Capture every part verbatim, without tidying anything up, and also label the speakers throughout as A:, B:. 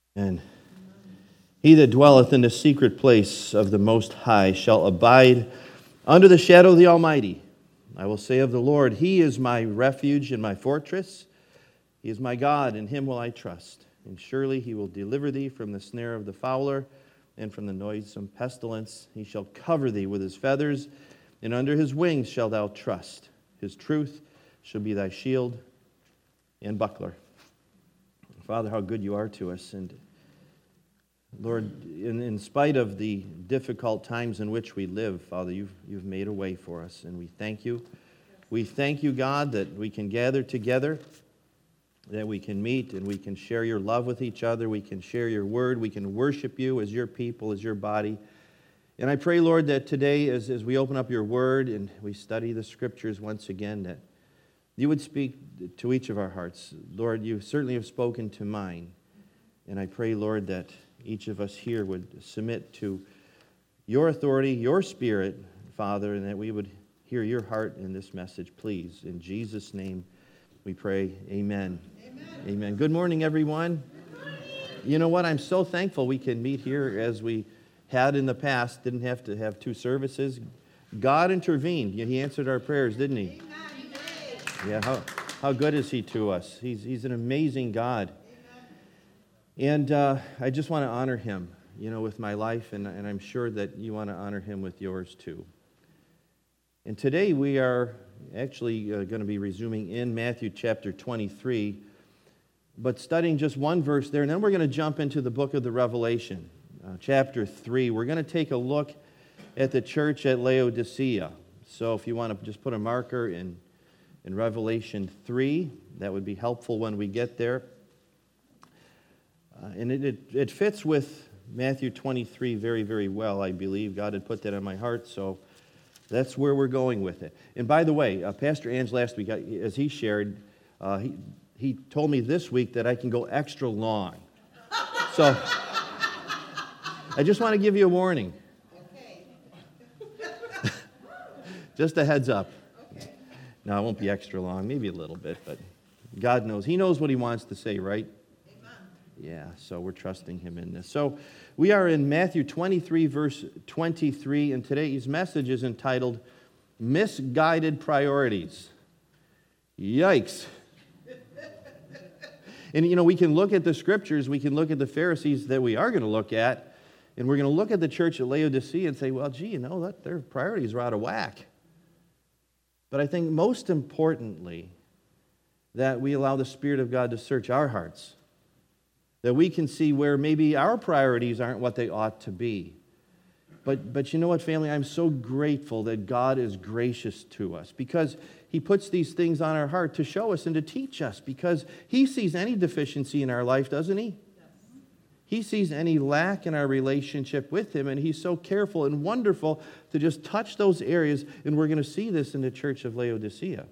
A: And he that dwelleth in the secret place of the Most High shall abide under the shadow of the Almighty. I will say of the Lord, He is my refuge and my fortress. He is my God, in Him will I trust. And surely He will deliver thee from the snare of the fowler and from the noisome pestilence. He shall cover thee with His feathers, and under His wings shalt thou trust. His truth shall be thy shield and buckler. Father, how good you are to us. And Lord, in, in spite of the difficult times in which we live, Father, you've, you've made a way for us, and we thank you. We thank you, God, that we can gather together, that we can meet and we can share your love with each other. We can share your word. We can worship you as your people, as your body. And I pray, Lord, that today as, as we open up your word and we study the scriptures once again, that you would speak to each of our hearts. Lord, you certainly have spoken to mine. And I pray, Lord, that each of us here would submit to your authority, your spirit, Father, and that we would hear your heart in this message, please. In Jesus' name we pray, amen. Amen. Amen. Good morning, everyone. Good morning. You know what? I'm so thankful we can meet here as we had in the past. Didn't have to have two services. God intervened. He answered our prayers, didn't he? Amen. Yeah, how, how good is he to us? He's, he's an amazing God. And uh, I just want to honor him, you know, with my life, and, and I'm sure that you want to honor him with yours too. And today we are actually uh, going to be resuming in Matthew chapter twenty-three, but studying just one verse there, and then we're going to jump into the book of the Revelation, uh, chapter three. We're going to take a look at the church at Laodicea. So if you want to just put a marker in, in Revelation three, that would be helpful when we get there. Uh, and it, it, it fits with Matthew twenty-three very, very well, I believe. God had put that on my heart, so that's where we're going with it. And by the way, uh, Pastor Ange last week, as he shared, uh, he, he told me this week that I can go extra long. So I just want to give you a warning. Okay. Just a heads up. Okay. No, it won't be extra long, maybe a little bit, but God knows. He knows what he wants to say, right? Yeah, so we're trusting him in this. So we are in Matthew twenty-three, verse twenty-three, and today's message is entitled, Misguided Priorities. Yikes. And, you know, we can look at the scriptures, we can look at the Pharisees that we are going to look at, and we're going to look at the church at Laodicea and say, well, gee, you know, that their priorities are out of whack. But I think most importantly, that we allow the Spirit of God to search our hearts, that we can see where maybe our priorities aren't what they ought to be. But, but you know what, family? I'm so grateful that God is gracious to us because he puts these things on our heart to show us and to teach us because he sees any deficiency in our life, doesn't he? Yes. He sees any lack in our relationship with him, and he's so careful and wonderful to just touch those areas, and we're going to see this in the church of Laodicea.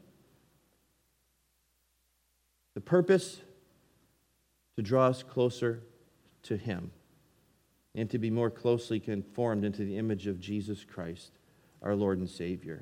A: The purpose to draw us closer to him and to be more closely conformed into the image of Jesus Christ, our Lord and Savior.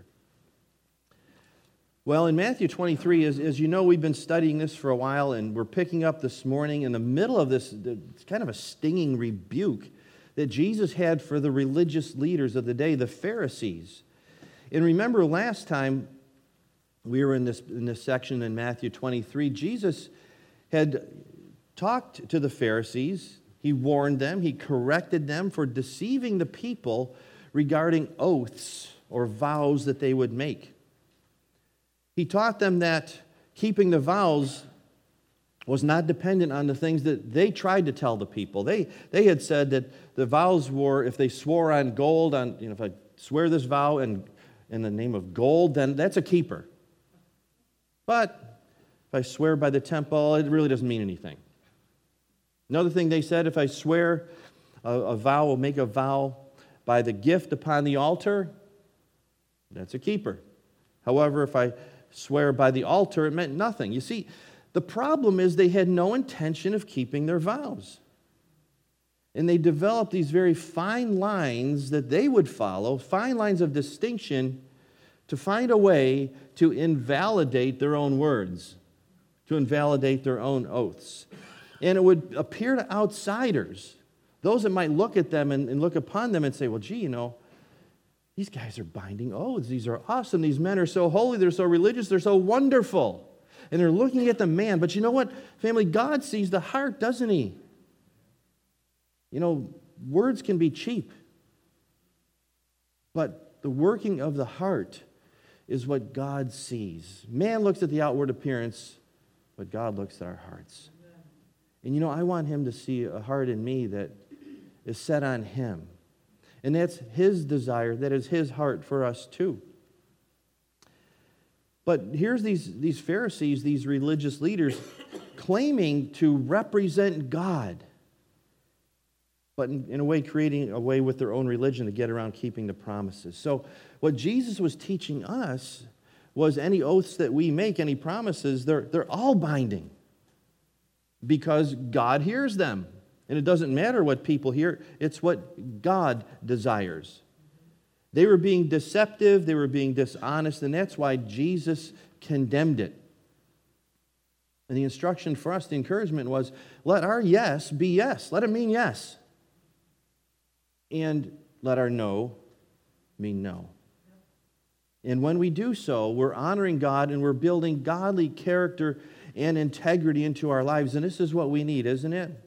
A: Well, in Matthew twenty-three, as, as you know, we've been studying this for a while, and we're picking up this morning in the middle of this. It's kind of a stinging rebuke that Jesus had for the religious leaders of the day, the Pharisees. And remember last time we were in this, in this section in Matthew twenty-three, Jesus had talked to the Pharisees. He warned them. He corrected them for deceiving the people regarding oaths or vows that they would make. He taught them that keeping the vows was not dependent on the things that they tried to tell the people. They, they had said that the vows were, if they swore on gold, on you know, if I swear this vow in, in the name of gold, then that's a keeper. But if I swear by the temple, it really doesn't mean anything. Another thing they said, if I swear a, a vow, or make a vow by the gift upon the altar, that's a keeper. However, if I swear by the altar, it meant nothing. You see, the problem is they had no intention of keeping their vows. And they developed these very fine lines that they would follow, fine lines of distinction, to find a way to invalidate their own words, to invalidate their own oaths. And it would appear to outsiders, those that might look at them and, and look upon them and say, well, gee, you know, these guys are binding oaths. These are awesome. These men are so holy. They're so religious. They're so wonderful. And they're looking at the man. But you know what, family? God sees the heart, doesn't he? You know, words can be cheap. But the working of the heart is what God sees. Man looks at the outward appearance, but God looks at our hearts. And you know, I want him to see a heart in me that is set on him. And that's his desire. That is his heart for us too. But here's these, these Pharisees, these religious leaders, claiming to represent God, but in, in a way creating a way with their own religion to get around keeping the promises. So what Jesus was teaching us was any oaths that we make, any promises, they're, they're all binding because God hears them. And it doesn't matter what people hear, it's what God desires. They were being deceptive, they were being dishonest, and that's why Jesus condemned it. And the instruction for us, the encouragement was, let our yes be yes. Let it mean yes. And let our no mean no. And when we do so, we're honoring God and we're building godly character and integrity into our lives. And this is what we need, isn't it?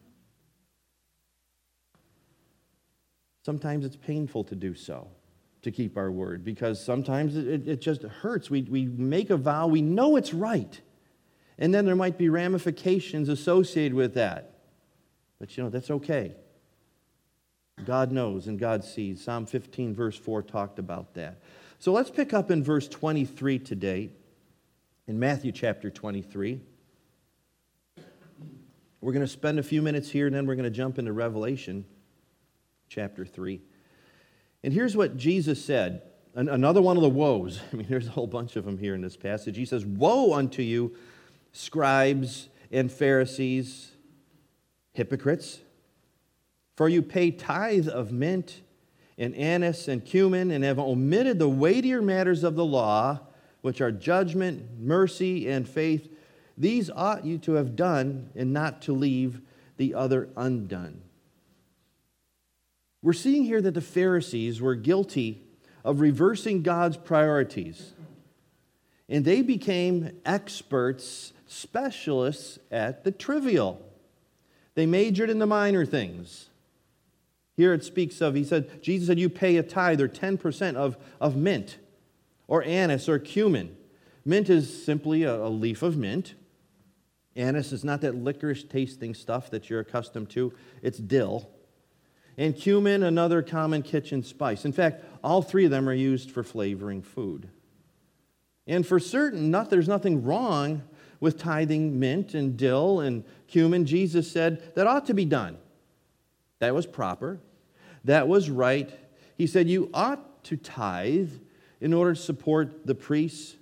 A: Sometimes it's painful to do so, to keep our word, because sometimes it, it just hurts. We, we make a vow, we know it's right, and then there might be ramifications associated with that. But you know, that's okay. God knows and God sees. Psalm fifteen, verse four talked about that. So let's pick up in verse twenty-three today, in Matthew chapter twenty-three. We're going to spend a few minutes here, and then we're going to jump into Revelation chapter three. And here's what Jesus said, an, another one of the woes. I mean, there's a whole bunch of them here in this passage. He says, woe unto you, scribes and Pharisees, hypocrites, for you pay tithe of mint and anise and cumin, and have omitted the weightier matters of the law, which are judgment, mercy, and faith. These ought you to have done, and not to leave the other undone. We're seeing here that the Pharisees were guilty of reversing God's priorities. And they became experts, specialists at the trivial. They majored in the minor things. Here it speaks of, he said, Jesus said, you pay a tithe or ten percent of, of mint or anise or cumin. Mint is simply a, a leaf of mint. Anise is not that licorice tasting stuff that you're accustomed to. It's dill. And cumin, another common kitchen spice. In fact, all three of them are used for flavoring food. And for certain, not, there's nothing wrong with tithing mint and dill and cumin. Jesus said that ought to be done. That was proper. That was right. He said you ought to tithe in order to support the priests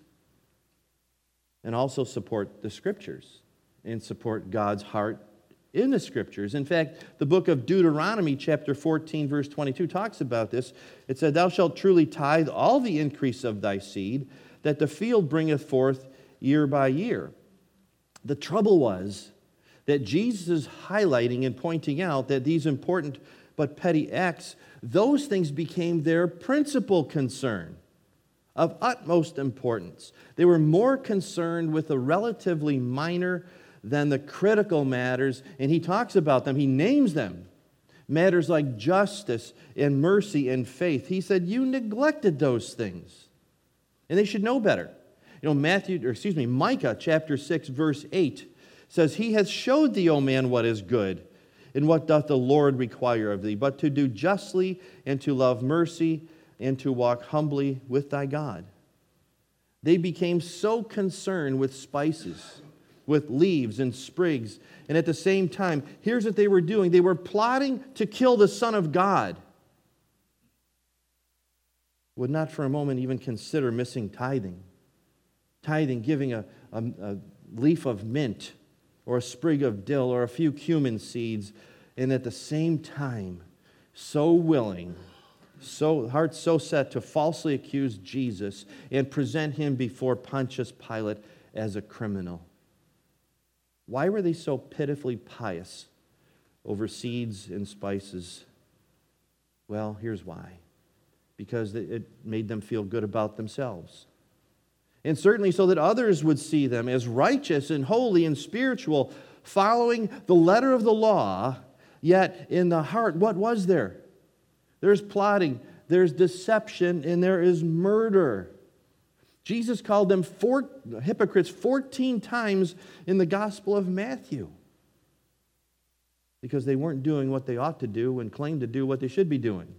A: and also support the Scriptures and support God's heart in the Scriptures. In fact, the book of Deuteronomy, chapter fourteen, verse twenty-two, talks about this. It said, thou shalt truly tithe all the increase of thy seed, that the field bringeth forth year by year. The trouble was that Jesus is highlighting and pointing out that these important but petty acts, those things became their principal concern, of utmost importance. They were more concerned with the relatively minor than the critical matters, and he talks about them, he names them. Matters like justice and mercy and faith. He said, you neglected those things. And they should know better. You know, Matthew, or excuse me, Micah chapter six, verse eight says, he has showed thee, O man, what is good, and what doth the Lord require of thee, but to do justly and to love mercy and to walk humbly with thy God. They became so concerned with spices, with leaves and sprigs. And at the same time, here's what they were doing. They were plotting to kill the Son of God. Would not for a moment even consider missing tithing. Tithing, giving a, a, a leaf of mint or a sprig of dill or a few cumin seeds. And at the same time, so willing, so heart so set to falsely accuse Jesus and present him before Pontius Pilate as a criminal. Why were they so pitifully pious over seeds and spices? Well, here's why. Because it made them feel good about themselves. And certainly so that others would see them as righteous and holy and spiritual, following the letter of the law, yet in the heart, what was there? There's plotting, there's deception, and there is murder. Jesus called them four, hypocrites fourteen times in the Gospel of Matthew because they weren't doing what they ought to do and claimed to do what they should be doing.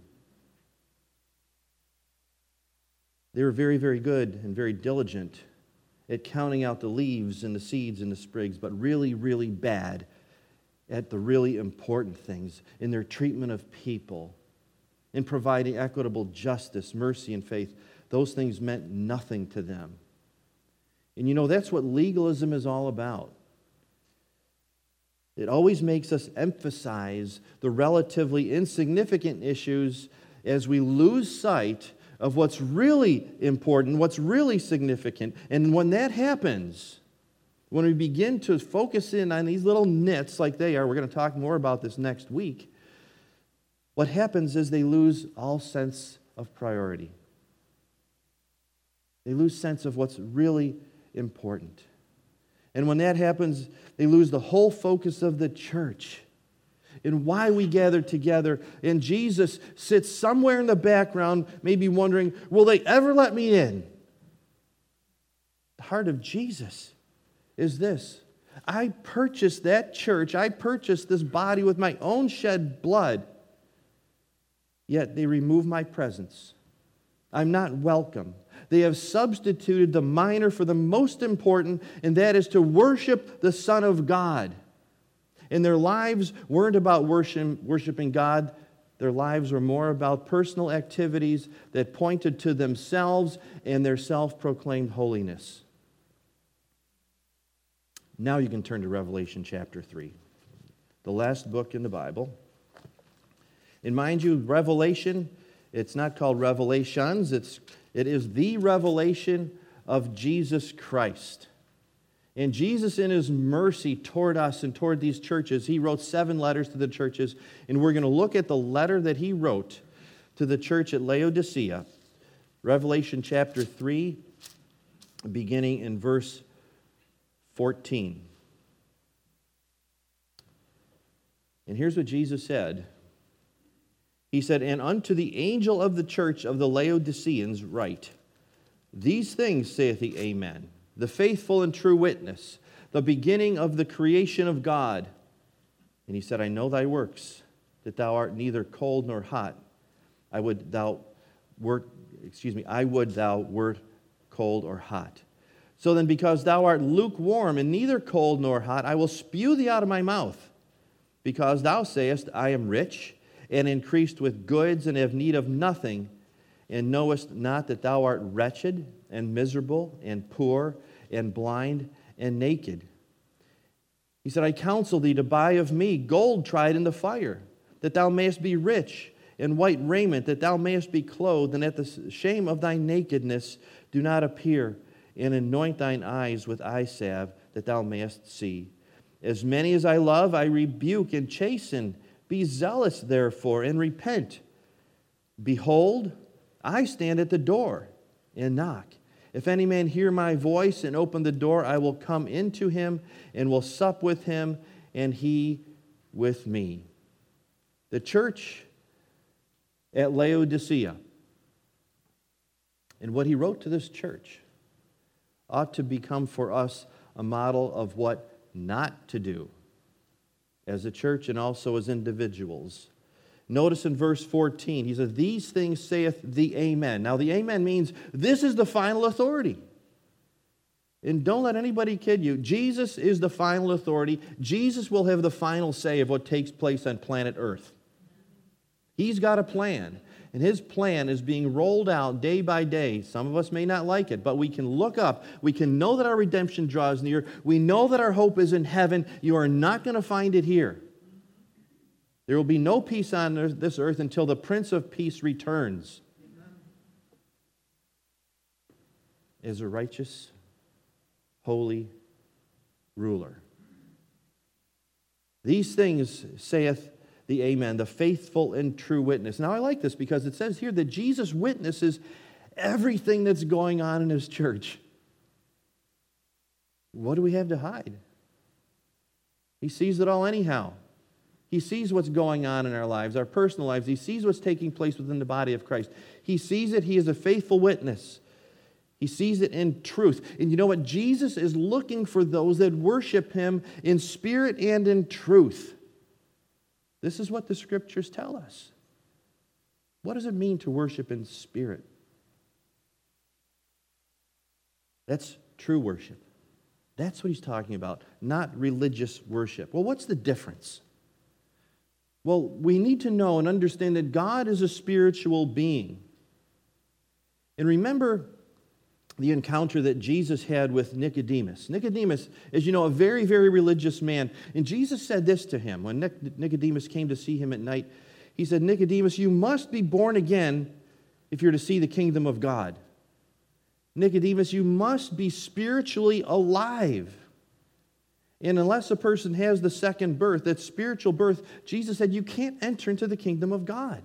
A: They were very, very good and very diligent at counting out the leaves and the seeds and the sprigs, but really, really bad at the really important things in their treatment of people, in providing equitable justice, mercy, and faith. Those things meant nothing to them. And you know, that's what legalism is all about. It always makes us emphasize the relatively insignificant issues as we lose sight of what's really important, what's really significant. And when that happens, when we begin to focus in on these little nits like they are, we're going to talk more about this next week, what happens is they lose all sense of priority. They lose sense of what's really important. And when that happens, they lose the whole focus of the church and why we gather together. And Jesus sits somewhere in the background, maybe wondering, will they ever let me in? The heart of Jesus is this. I purchased that church. I purchased this body with my own shed blood. Yet they remove my presence. I'm not welcome. They have substituted the minor for the most important, and that is to worship the Son of God. And their lives weren't about worship, worshiping God. Their lives were more about personal activities that pointed to themselves and their self-proclaimed holiness. Now you can turn to Revelation chapter three, the last book in the Bible. And mind you, Revelation, it's not called Revelations. It's, it is the revelation of Jesus Christ. And Jesus, in His mercy toward us and toward these churches, He wrote seven letters to the churches. And we're going to look at the letter that He wrote to the church at Laodicea. Revelation chapter three, beginning in verse fourteen. And here's what Jesus said. He said, "And unto the angel of the church of the Laodiceans write, These things saith the Amen, the faithful and true witness, the beginning of the creation of God. And he said, I know thy works, that thou art neither cold nor hot. I would thou wert, excuse me, I would thou wert cold or hot. So then, because thou art lukewarm and neither cold nor hot, I will spew thee out of my mouth. Because thou sayest, I am rich, and increased with goods, and have need of nothing, and knowest not that thou art wretched, and miserable, and poor, and blind, and naked. He said, I counsel thee to buy of me gold tried in the fire, that thou mayest be rich, and white raiment, that thou mayest be clothed, and at the shame of thy nakedness do not appear, and anoint thine eyes with eye salve, that thou mayest see. As many as I love, I rebuke and chasten. Be zealous, therefore, and repent. Behold, I stand at the door and knock. If any man hear my voice and open the door, I will come into him and will sup with him, and he with me." The church at Laodicea, and what he wrote to this church, ought to become for us a model of what not to do as a church and also as individuals. Notice in verse fourteen, he says, "These things saith the Amen." Now, the Amen means this is the final authority. And don't let anybody kid you. Jesus is the final authority. Jesus will have the final say of what takes place on planet Earth. He's got a plan, and His plan is being rolled out day by day. Some of us may not like it, but we can look up. We can know that our redemption draws near. We know that our hope is in heaven. You are not going to find it here. There will be no peace on this earth until the Prince of Peace returns as a righteous, holy ruler. These things saith the Amen, the faithful and true witness. Now I like this because it says here that Jesus witnesses everything that's going on in his church. What do we have to hide? He sees it all anyhow. He sees what's going on in our lives, our personal lives. He sees what's taking place within the body of Christ. He sees it. He is a faithful witness. He sees it in truth. And you know what? Jesus is looking for those that worship him in spirit and in truth. This is what the scriptures tell us. What does it mean to worship in spirit? That's true worship. That's what he's talking about, not religious worship. Well, what's the difference? Well, we need to know and understand that God is a spiritual being. And remember the encounter that Jesus had with Nicodemus. Nicodemus, as you know, a very, very religious man. And Jesus said this to him when Nicodemus came to see him at night. He said, Nicodemus, you must be born again if you're to see the kingdom of God. Nicodemus, you must be spiritually alive. And unless a person has the second birth, that spiritual birth, Jesus said you can't enter into the kingdom of God.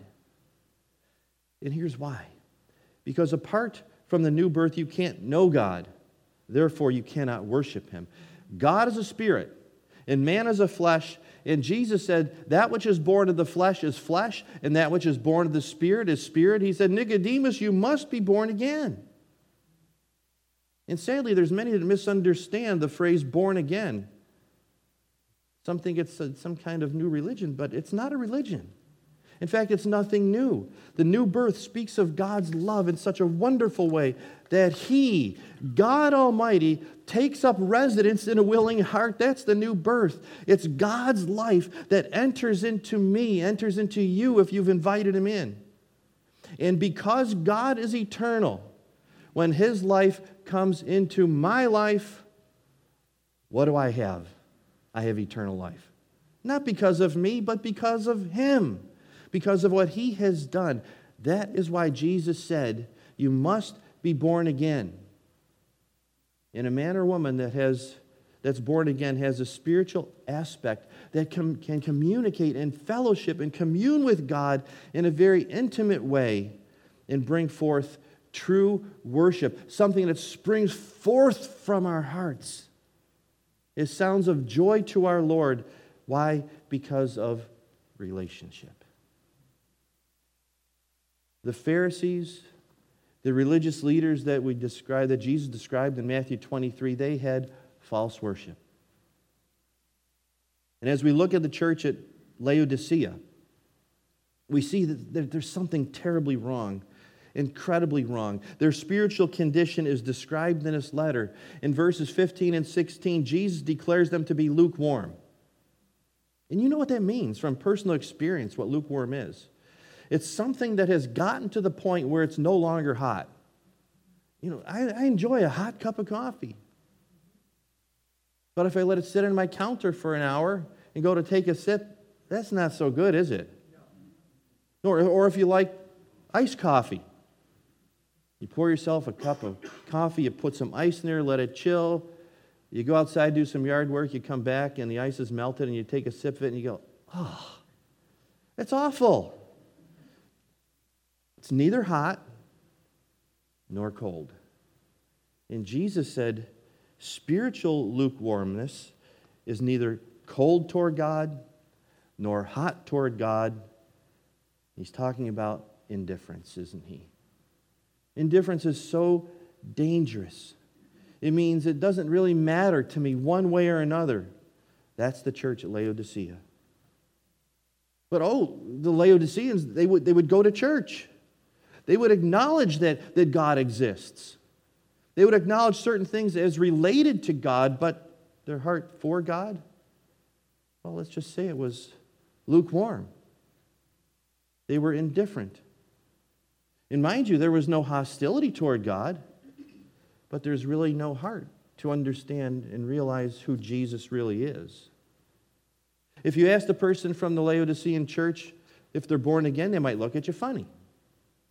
A: And here's why. Because apart from the new birth, you can't know God. Therefore, you cannot worship him. God is a spirit, and man is a flesh. And Jesus said, that which is born of the flesh is flesh, and that which is born of the spirit is spirit. He said, Nicodemus, you must be born again. And sadly, there's many that misunderstand the phrase born again. Some think it's some kind of new religion, but it's not a religion. In fact, it's nothing new. The new birth speaks of God's love in such a wonderful way that he, God Almighty, takes up residence in a willing heart. That's the new birth. It's God's life that enters into me, enters into you if you've invited him in. And because God is eternal, when his life comes into my life, what do I have? I have eternal life. Not because of me, but because of him. Because of what he has done. That is why Jesus said, you must be born again. And a man or woman that has that's born again has a spiritual aspect that can, can communicate and fellowship and commune with God in a very intimate way and bring forth true worship, something that springs forth from our hearts. It sounds of joy to our Lord. Why? Because of relationship. The Pharisees, the religious leaders that we described, that Jesus described in Matthew twenty-three, they had false worship. And as we look at the church at Laodicea, we see that there's something terribly wrong, incredibly wrong. Their spiritual condition is described in this letter. In verses fifteen and sixteen, Jesus declares them to be lukewarm. And you know what that means from personal experience, what lukewarm is. It's something that has gotten to the point where it's no longer hot. You know, I, I enjoy a hot cup of coffee. But if I let it sit on my counter for an hour and go to take a sip, that's not so good, is it? Or, or if you like iced coffee. You pour yourself a cup of coffee, you put some ice in there, let it chill. You go outside, do some yard work, you come back, and the ice is melted, and you take a sip of it, and you go, oh, that's awful. It's neither hot nor cold. And Jesus said, spiritual lukewarmness is neither cold toward God nor hot toward God. He's talking about indifference, isn't he? Indifference is so dangerous. It means it doesn't really matter to me one way or another. That's the church at Laodicea. But oh, the Laodiceans, they would, they would go to church. They would acknowledge that, that God exists. They would acknowledge certain things as related to God, but their heart for God, well, let's just say it was lukewarm. They were indifferent. And mind you, there was no hostility toward God, but there's really no heart to understand and realize who Jesus really is. If you asked a person from the Laodicean church if they're born again, they might look at you funny.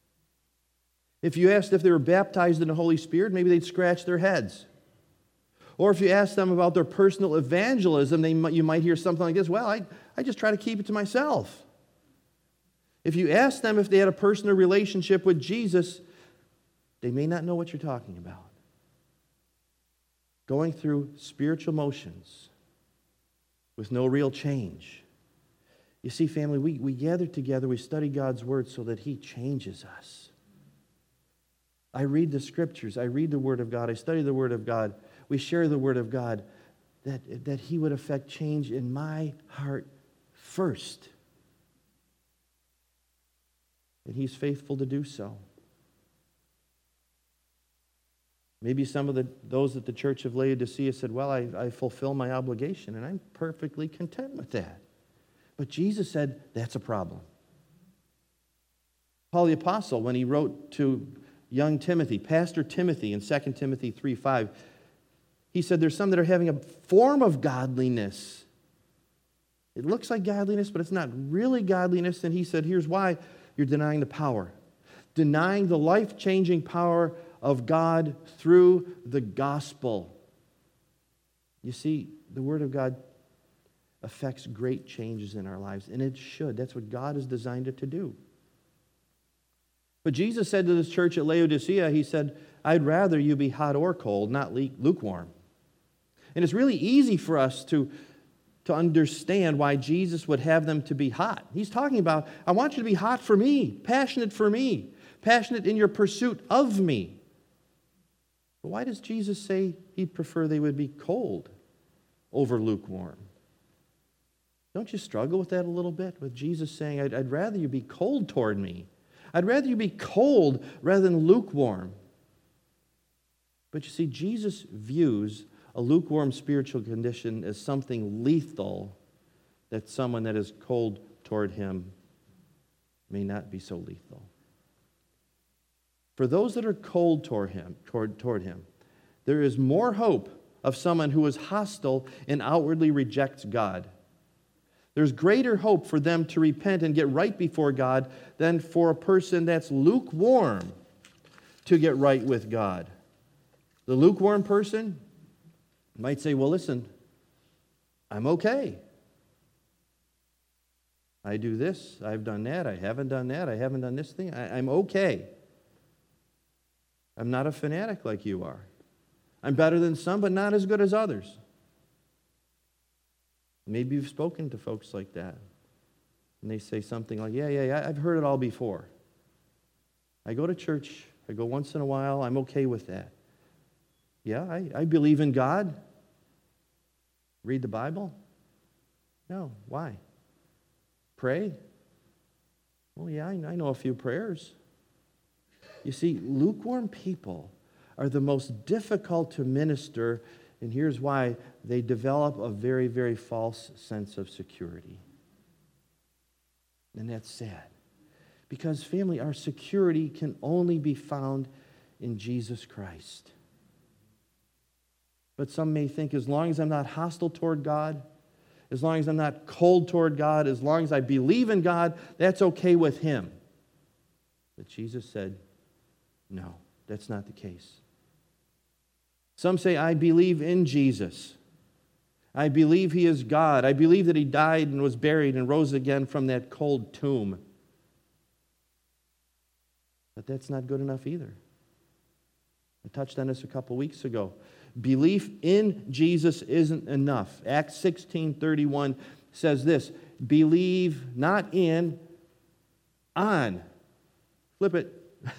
A: If you asked if they were baptized in the Holy Spirit, maybe they'd scratch their heads. Or if you ask them about their personal evangelism, they, you might hear something like this, well, I, I just try to keep it to myself. If you ask them if they had a personal relationship with Jesus, they may not know what you're talking about. Going through spiritual motions with no real change. You see, family, we, we gather together, we study God's Word so that He changes us. I read the Scriptures, I read the Word of God, I study the Word of God, we share the Word of God, that, that He would affect change in my heart first. And He's faithful to do so. Maybe some of the, those at the church of Laodicea said, well, I, I fulfill my obligation, and I'm perfectly content with that. But Jesus said, that's a problem. Paul the Apostle, when he wrote to young Timothy, Pastor Timothy in Second Timothy three five, he said there's some that are having a form of godliness. It looks like godliness, but it's not really godliness. And he said, here's why. You're denying the power. Denying the life-changing power of God through the gospel. You see, the Word of God affects great changes in our lives, and it should. That's what God has designed it to do. But Jesus said to this church at Laodicea, He said, I'd rather you be hot or cold, not lukewarm. And it's really easy for us to, to understand why Jesus would have them to be hot. He's talking about, I want you to be hot for me, passionate for me, passionate in your pursuit of me. But why does Jesus say He'd prefer they would be cold over lukewarm? Don't you struggle with that a little bit? With Jesus saying, I'd, I'd rather you be cold toward me. I'd rather you be cold rather than lukewarm. But you see, Jesus views a lukewarm spiritual condition as something lethal that someone that is cold toward Him may not be so lethal. For those that are cold toward him, toward, toward him, there is more hope of someone who is hostile and outwardly rejects God. There's greater hope for them to repent and get right before God than for a person that's lukewarm to get right with God. The lukewarm person might say, well, listen, I'm okay. I do this, I've done that, I haven't done that, I haven't done this thing, I, I'm okay. I'm not a fanatic like you are. I'm better than some, but not as good as others. Maybe you've spoken to folks like that. And they say something like, yeah, yeah, yeah, I've heard it all before. I go to church, I go once in a while, I'm okay with that. Yeah, I, I believe in God. Read the Bible? No, why? Pray? Well, yeah, I know a few prayers. You see, lukewarm people are the most difficult to minister, and here's why. They develop a very, very false sense of security. And that's sad. Because, family, our security can only be found in Jesus Christ. But some may think, as long as I'm not hostile toward God, as long as I'm not cold toward God, as long as I believe in God, that's okay with Him. But Jesus said, no, that's not the case. Some say, I believe in Jesus. I believe He is God. I believe that He died and was buried and rose again from that cold tomb. But that's not good enough either. I touched on this a couple weeks ago. Belief in Jesus isn't enough. Acts sixteen thirty-one says this, believe not in, on. Flip it.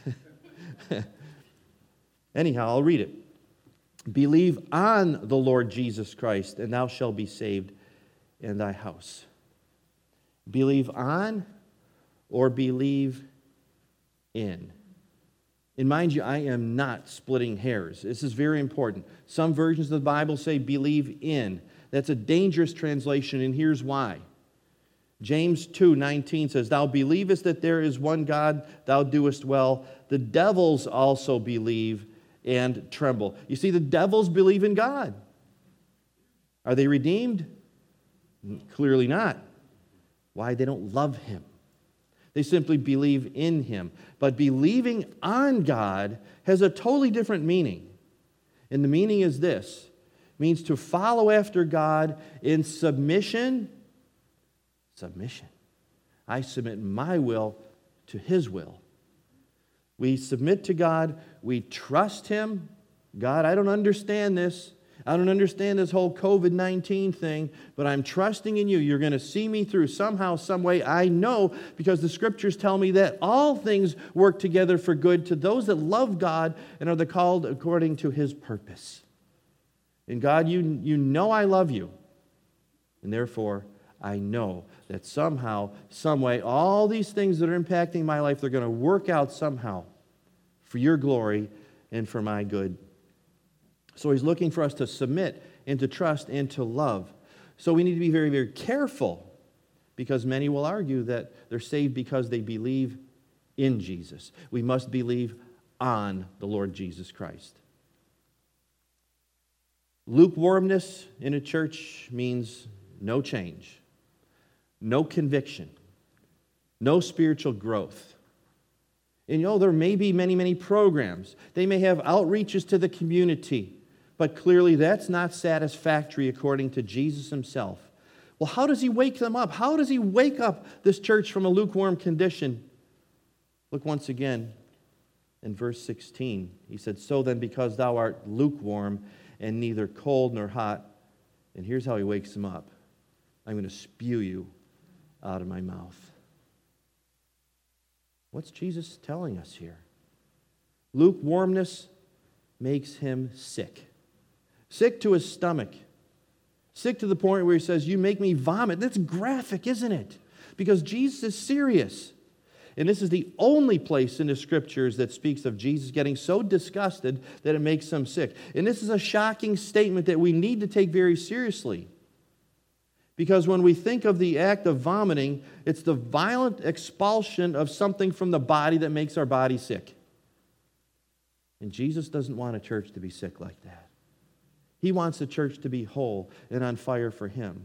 A: Anyhow, I'll read it. Believe on the Lord Jesus Christ, and thou shalt be saved in thy house. Believe on or believe in. And mind you, I am not splitting hairs. This is very important. Some versions of the Bible say believe in. That's a dangerous translation, and here's why. James two nineteen says, thou believest that there is one God, thou doest well. The devils also believe and tremble. You see, the devils believe in God. Are they redeemed? Clearly not. Why? They don't love Him. They simply believe in Him. But believing on God has a totally different meaning. And the meaning is this. means to follow after God in submission. Submission. I submit my will to His will. We submit to God. We trust Him. God, I don't understand this. I don't understand this whole covid nineteen thing, but I'm trusting in you. You're going to see me through somehow, some way. I know because the Scriptures tell me that all things work together for good to those that love God and are the called according to His purpose. And God, you, you know I love you. And therefore, I know that somehow, some way, all these things that are impacting my life, they're going to work out somehow for your glory and for my good. So He's looking for us to submit and to trust and to love. So we need to be very, very careful, because many will argue that they're saved because they believe in Jesus. We must believe on the Lord Jesus Christ. Lukewarmness in a church means no change, no conviction, no spiritual growth. And you know, there may be many, many programs. They may have outreaches to the community. But clearly that's not satisfactory according to Jesus Himself. Well, how does He wake them up? How does He wake up this church from a lukewarm condition? Look once again in verse sixteen. He said, so then, because thou art lukewarm and neither cold nor hot, and here's how He wakes them up. I'm going to spew you out of my mouth. What's Jesus telling us here? Lukewarmness makes him sick. Sick to his stomach. Sick to the point where he says, you make me vomit. That's graphic, isn't it? Because Jesus is serious. And this is the only place in the Scriptures that speaks of Jesus getting so disgusted that it makes him sick. And this is a shocking statement that we need to take very seriously. Because when we think of the act of vomiting, it's the violent expulsion of something from the body that makes our body sick. And Jesus doesn't want a church to be sick like that. He wants the church to be whole and on fire for Him.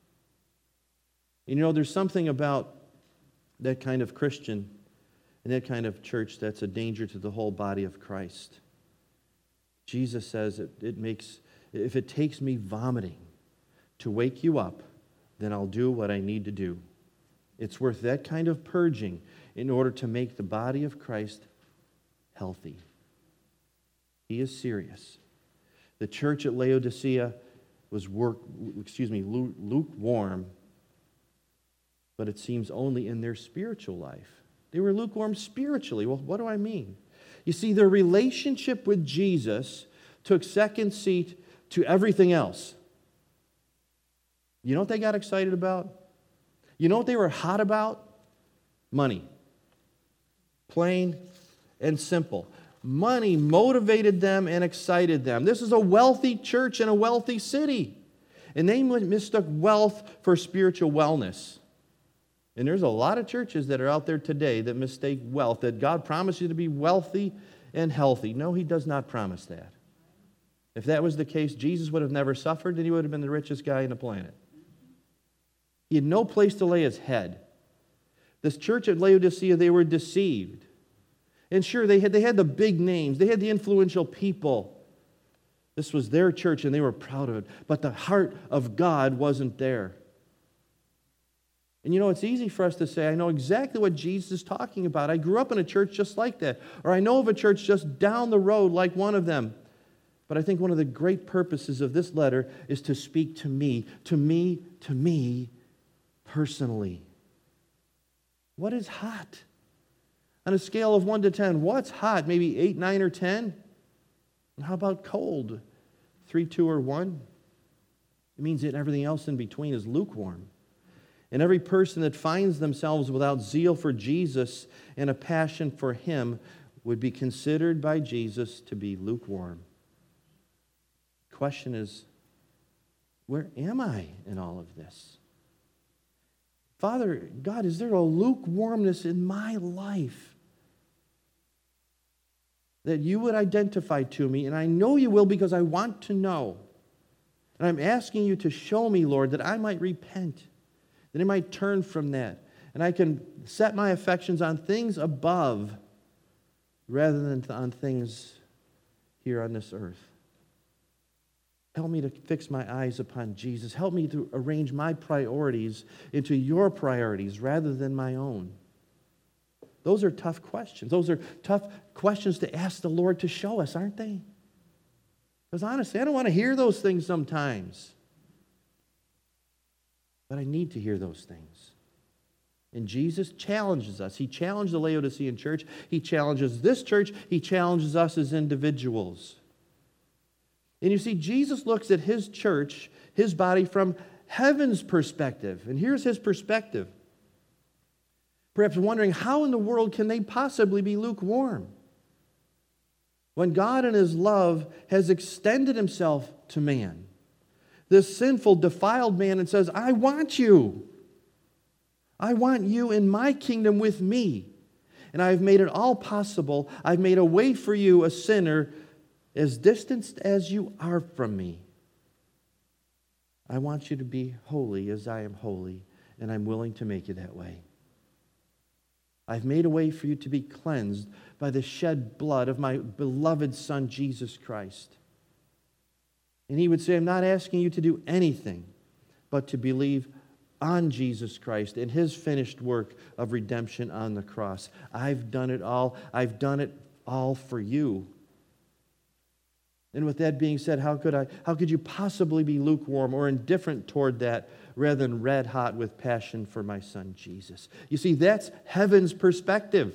A: You know, there's something about that kind of Christian and that kind of church that's a danger to the whole body of Christ. Jesus says it, it makes, if it takes me vomiting to wake you up, then I'll do what I need to do. It's worth that kind of purging in order to make the body of Christ healthy. He is serious. The church at Laodicea was work, excuse me, lukewarm, but it seems only in their spiritual life. They were lukewarm spiritually. Well, what do I mean? You see, their relationship with Jesus took second seat to everything else. You know what they got excited about? You know what they were hot about? Money. Plain and simple. Money motivated them and excited them. This is a wealthy church in a wealthy city. And they mistook wealth for spiritual wellness. And there's a lot of churches that are out there today that mistake wealth, that God promised you to be wealthy and healthy. No, He does not promise that. If that was the case, Jesus would have never suffered, and He would have been the richest guy on the planet. He had no place to lay His head. This church at Laodicea, they were deceived. And sure, they had, they had the big names. They had the influential people. This was their church, and they were proud of it. But the heart of God wasn't there. And you know, it's easy for us to say, I know exactly what Jesus is talking about. I grew up in a church just like that. Or I know of a church just down the road like one of them. But I think one of the great purposes of this letter is to speak to me, to me, to me personally. What is hot? On a scale of one to ten, what's hot? Maybe eight, nine, or ten? And how about cold? three, two, or one? It means that everything else in between is lukewarm. And every person that finds themselves without zeal for Jesus and a passion for Him would be considered by Jesus to be lukewarm. The question is, where am I in all of this? Father, God, is there a lukewarmness in my life that you would identify to me? And I know you will because I want to know. And I'm asking you to show me, Lord, that I might repent, that I might turn from that, and I can set my affections on things above rather than on things here on this earth. Help me to fix my eyes upon Jesus. Help me to arrange my priorities into your priorities rather than my own. Those are tough questions. Those are tough questions to ask the Lord to show us, aren't they? Because honestly, I don't want to hear those things sometimes. But I need to hear those things. And Jesus challenges us. He challenged the Laodicean church. He challenges this church. He challenges us as individuals. And you see, Jesus looks at his church, his body, from heaven's perspective. And here's his perspective. Perhaps wondering, how in the world can they possibly be lukewarm? When God in his love has extended himself to man, this sinful, defiled man, and says, I want you. I want you in my kingdom with me. And I've made it all possible. I've made a way for you, a sinner, as distanced as you are from me. I want you to be holy as I am holy, and I'm willing to make you that way. I've made a way for you to be cleansed by the shed blood of my beloved Son, Jesus Christ. And he would say, I'm not asking you to do anything but to believe on Jesus Christ and his finished work of redemption on the cross. I've done it all. I've done it all for you. And with that being said, how could I, how could you possibly be lukewarm or indifferent toward that rather than red hot with passion for my Son Jesus? You see, that's heaven's perspective.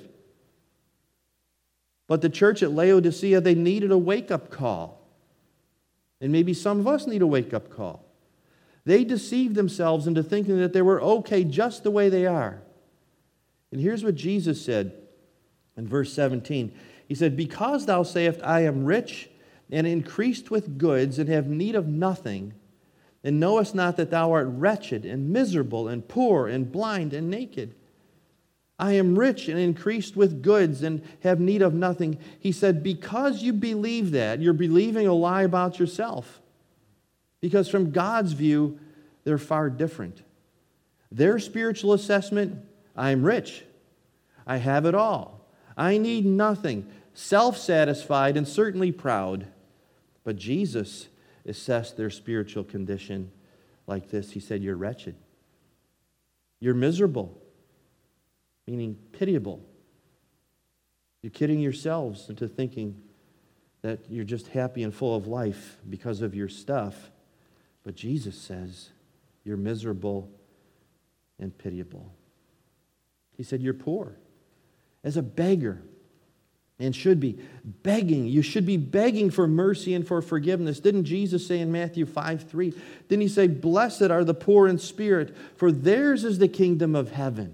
A: But the church at Laodicea, they needed a wake-up call. And maybe some of us need a wake-up call. They deceived themselves into thinking that they were okay just the way they are. And here's what Jesus said in verse seventeen. He said, because thou sayest, I am rich and increased with goods and have need of nothing, and knowest not that thou art wretched and miserable and poor and blind and naked. I am rich and increased with goods and have need of nothing. He said, because you believe that, you're believing a lie about yourself. Because from God's view, they're far different. Their spiritual assessment, I'm rich. I have it all. I need nothing. Self-satisfied and certainly proud. But Jesus assessed their spiritual condition like this. He said, you're wretched. You're miserable. Meaning pitiable. You're kidding yourselves into thinking that you're just happy and full of life because of your stuff. But Jesus says, you're miserable and pitiable. He said, you're poor. As a beggar, and should be begging. You should be begging for mercy and for forgiveness. Didn't Jesus say in Matthew five three? Didn't he say, blessed are the poor in spirit, for theirs is the kingdom of heaven?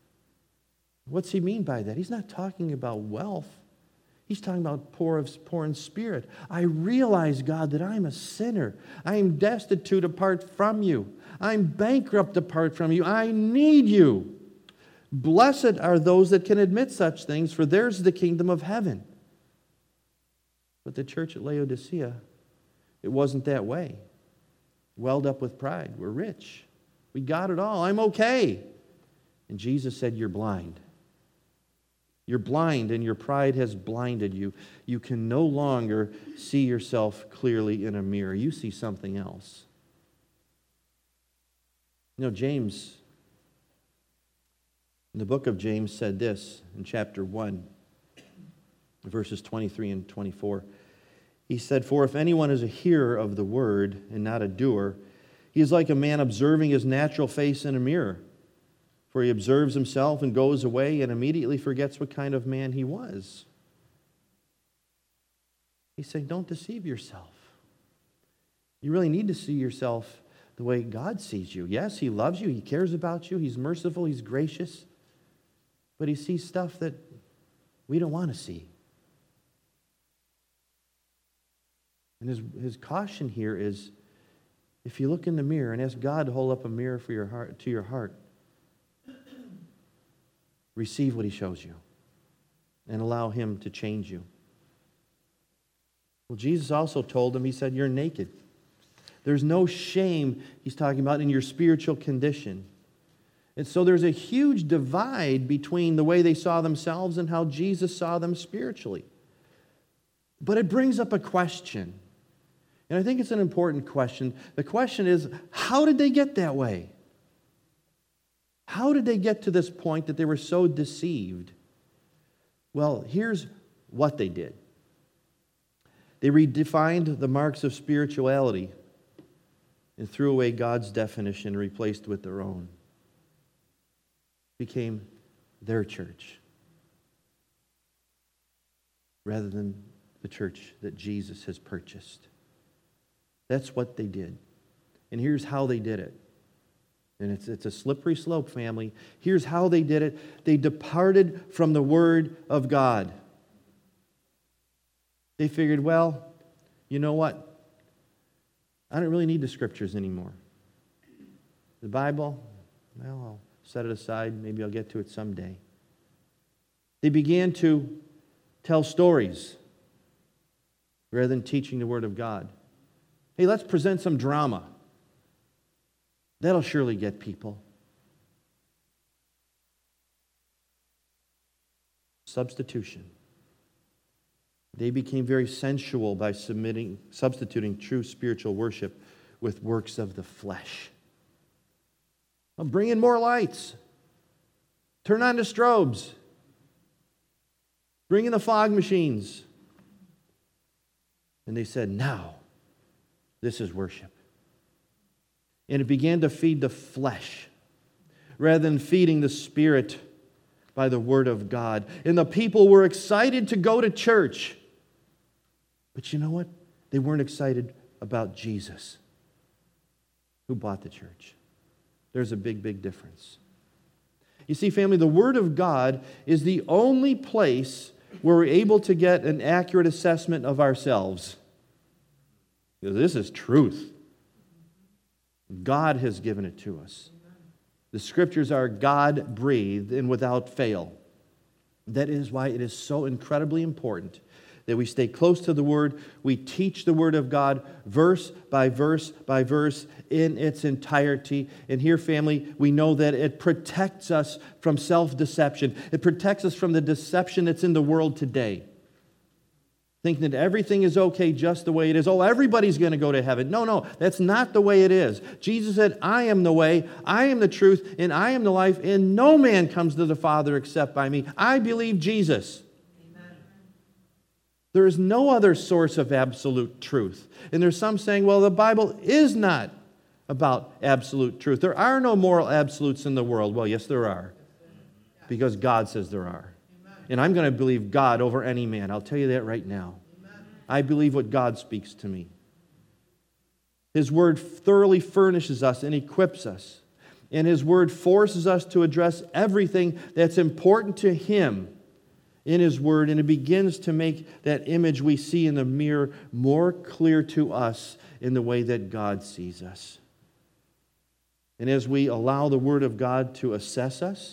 A: What's he mean by that? He's not talking about wealth. He's talking about poor, of, poor in spirit. I realize, God, that I'm a sinner. I am destitute apart from you. I'm bankrupt apart from you. I need you. Blessed are those that can admit such things, for theirs is the kingdom of heaven. But the church at Laodicea, it wasn't that way. Welled up with pride. We're rich. We got it all. I'm okay. And Jesus said, you're blind. You're blind, and your pride has blinded you. You can no longer see yourself clearly in a mirror. You see something else. You know, James, in the book of James, said this in chapter one, verses twenty-three and twenty-four. He said, for if anyone is a hearer of the word and not a doer, he is like a man observing his natural face in a mirror. For he observes himself and goes away and immediately forgets what kind of man he was. He's saying, don't deceive yourself. You really need to see yourself the way God sees you. Yes, he loves you. He cares about you. He's merciful. He's gracious. But he sees stuff that we don't want to see. And his, his caution here is, if you look in the mirror and ask God to hold up a mirror for your heart, to your heart, receive what he shows you and allow him to change you. Well, Jesus also told them, he said, you're naked. There's no shame, he's talking about, in your spiritual condition. And so there's a huge divide between the way they saw themselves and how Jesus saw them spiritually. But it brings up a question. And I think it's an important question. The question is, how did they get that way? How did they get to this point that they were so deceived? Well, here's what they did. They redefined the marks of spirituality and threw away God's definition and replaced with their own. It became their church rather than the church that Jesus has purchased. That's what they did. And here's how they did it. And it's, it's a slippery slope, family. Here's how they did it. They departed from the Word of God. They figured, well, you know what? I don't really need the Scriptures anymore. The Bible, well, I'll set it aside. Maybe I'll get to it someday. They began to tell stories rather than teaching the Word of God. Hey, let's present some drama. That'll surely get people. Substitution. They became very sensual by submitting, substituting true spiritual worship with works of the flesh. Well, bring in more lights. Turn on the strobes. Bring in the fog machines. And they said, now, this is worship. And it began to feed the flesh rather than feeding the Spirit by the Word of God. And the people were excited to go to church. But you know what? They weren't excited about Jesus, who bought the church. There's a big, big difference. You see, family, the Word of God is the only place where we're able to get an accurate assessment of ourselves. This is truth. God has given it to us. The Scriptures are God-breathed and without fail. That is why it is so incredibly important that we stay close to the Word. We teach the Word of God verse by verse by verse in its entirety. And here, family, we know that it protects us from self-deception. It protects us from the deception that's in the world today. Thinking that everything is okay just the way it is. Oh, everybody's going to go to heaven. No, no, that's not the way it is. Jesus said, I am the way, I am the truth, and I am the life, and no man comes to the Father except by me. I believe Jesus. Amen. There is no other source of absolute truth. And there's some saying, well, the Bible is not about absolute truth. There are no moral absolutes in the world. Well, yes, there are. Because God says there are. And I'm going to believe God over any man. I'll tell you that right now. Amen. I believe what God speaks to me. His Word thoroughly furnishes us and equips us. And His Word forces us to address everything that's important to Him in His Word. And it begins to make that image we see in the mirror more clear to us in the way that God sees us. And as we allow the Word of God to assess us,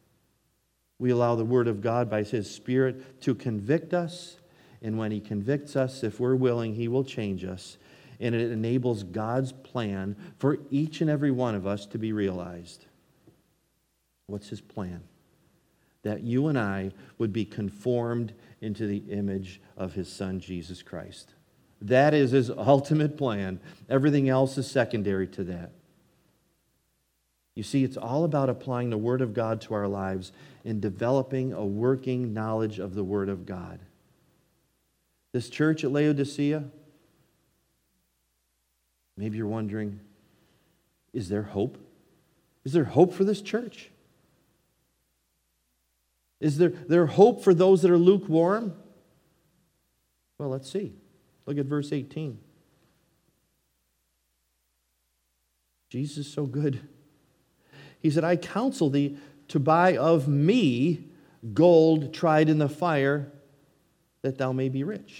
A: we allow the Word of God by His Spirit to convict us. And when He convicts us, if we're willing, He will change us. And it enables God's plan for each and every one of us to be realized. What's His plan? That you and I would be conformed into the image of His Son, Jesus Christ. That is His ultimate plan. Everything else is secondary to that. You see, it's all about applying the Word of God to our lives and developing a working knowledge of the Word of God. This church at Laodicea, maybe you're wondering, is there hope? Is there hope for this church? Is there, there hope for those that are lukewarm? Well, let's see. Look at verse eighteen. Jesus is so good. He said, I counsel thee to buy of me gold tried in the fire, that thou may be rich.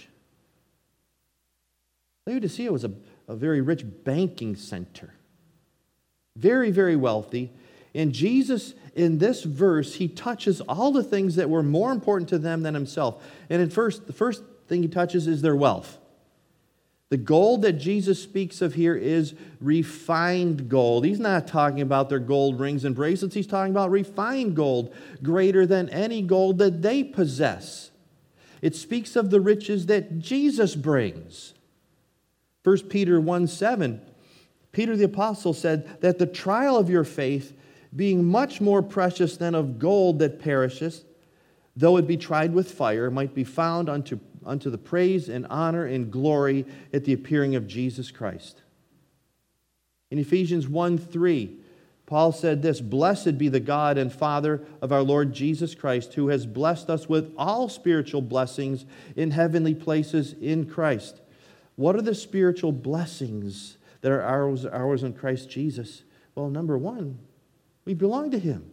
A: Laodicea was a, a very rich banking center. Very, very wealthy. And Jesus, in this verse, He touches all the things that were more important to them than Himself. And at first, the first thing He touches is their wealth. The gold that Jesus speaks of here is refined gold. He's not talking about their gold rings and bracelets. He's talking about refined gold, greater than any gold that they possess. It speaks of the riches that Jesus brings. First Peter one seven, Peter the Apostle said that the trial of your faith, being much more precious than of gold that perisheth, though it be tried with fire, might be found unto, unto the praise and honor and glory at the appearing of Jesus Christ. In Ephesians one three, Paul said this, "Blessed be the God and Father of our Lord Jesus Christ, who has blessed us with all spiritual blessings in heavenly places in Christ." What are the spiritual blessings that are ours, ours in Christ Jesus? Well, number one, we belong to Him.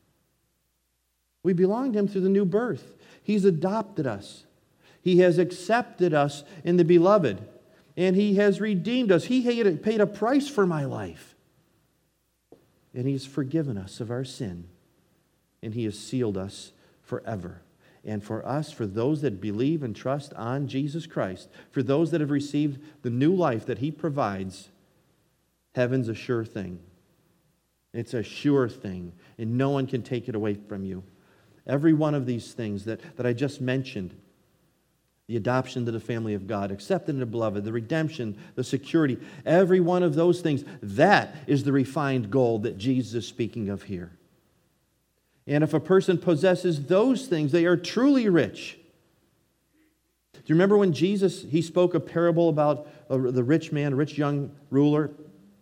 A: We belong to Him through the new birth. He's adopted us. He has accepted us in the Beloved. And He has redeemed us. He paid a price for my life. And He's forgiven us of our sin. And He has sealed us forever. And for us, for those that believe and trust on Jesus Christ, for those that have received the new life that He provides, heaven's a sure thing. It's a sure thing. And no one can take it away from you. Every one of these things that, that I just mentioned, the adoption to the family of God, accepted in the beloved, the redemption, the security, every one of those things, that is the refined gold that Jesus is speaking of here. And if a person possesses those things, they are truly rich. Do you remember when Jesus, He spoke a parable about the rich man, rich young ruler?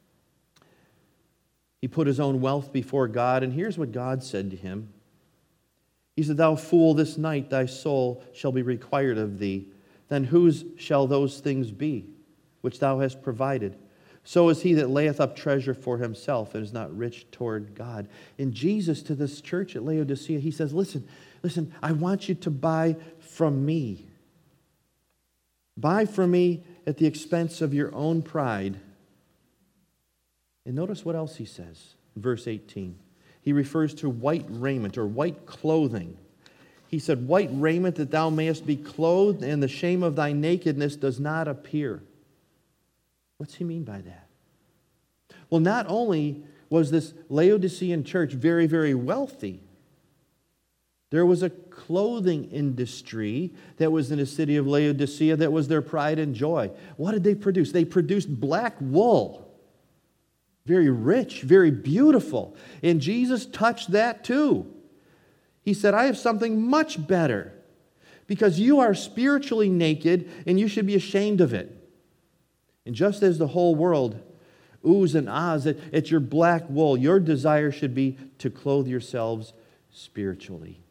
A: He put his own wealth before God, and here's what God said to him. He said, "Thou fool, this night thy soul shall be required of thee. Then whose shall those things be, which thou hast provided? So is he that layeth up treasure for himself and is not rich toward God." And Jesus, to this church at Laodicea, He says, listen, listen, I want you to buy from me. Buy from me at the expense of your own pride. And notice what else He says in verse eighteen. He refers to white raiment or white clothing. He said, "White raiment that thou mayest be clothed, and the shame of thy nakedness does not appear." What's He mean by that? Well, not only was this Laodicean church very, very wealthy, there was a clothing industry that was in the city of Laodicea that was their pride and joy. What did they produce? They produced black wool. Very rich, very beautiful. And Jesus touched that too. He said, "I have something much better, because you are spiritually naked and you should be ashamed of it." And just as the whole world oohs and ahs at, at your black wool, your desire should be to clothe yourselves spiritually.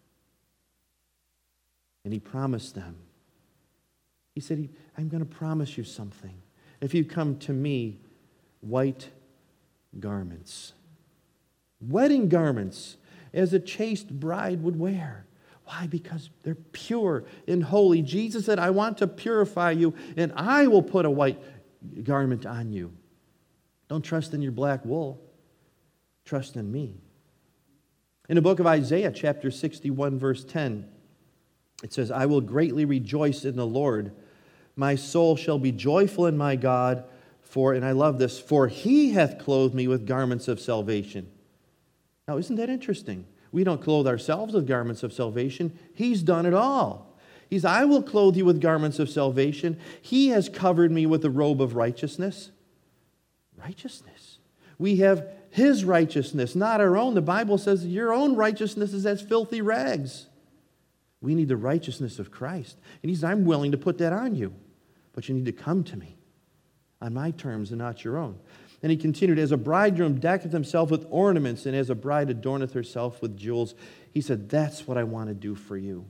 A: And He promised them. He said, "I'm going to promise you something. If you come to me, white garments, wedding garments, as a chaste bride would wear." Why? Because they're pure and holy. Jesus said, "I want to purify you, and I will put a white garment on you." Don't trust in your black wool. Trust in me. In the book of Isaiah, chapter sixty-one, verse ten, it says, "I will greatly rejoice in the Lord. My soul shall be joyful in my God, for," and I love this, "for He hath clothed me with garments of salvation." Now, isn't that interesting? We don't clothe ourselves with garments of salvation. He's done it all. He's, "I will clothe you with garments of salvation." He has covered me with a robe of righteousness. Righteousness. We have His righteousness, not our own. The Bible says your own righteousness is as filthy rags. We need the righteousness of Christ. And He says, "I'm willing to put that on you, but you need to come to me on my terms and not your own." And He continued, "As a bridegroom decketh himself with ornaments, and as a bride adorneth herself with jewels." He said, "That's what I want to do for you."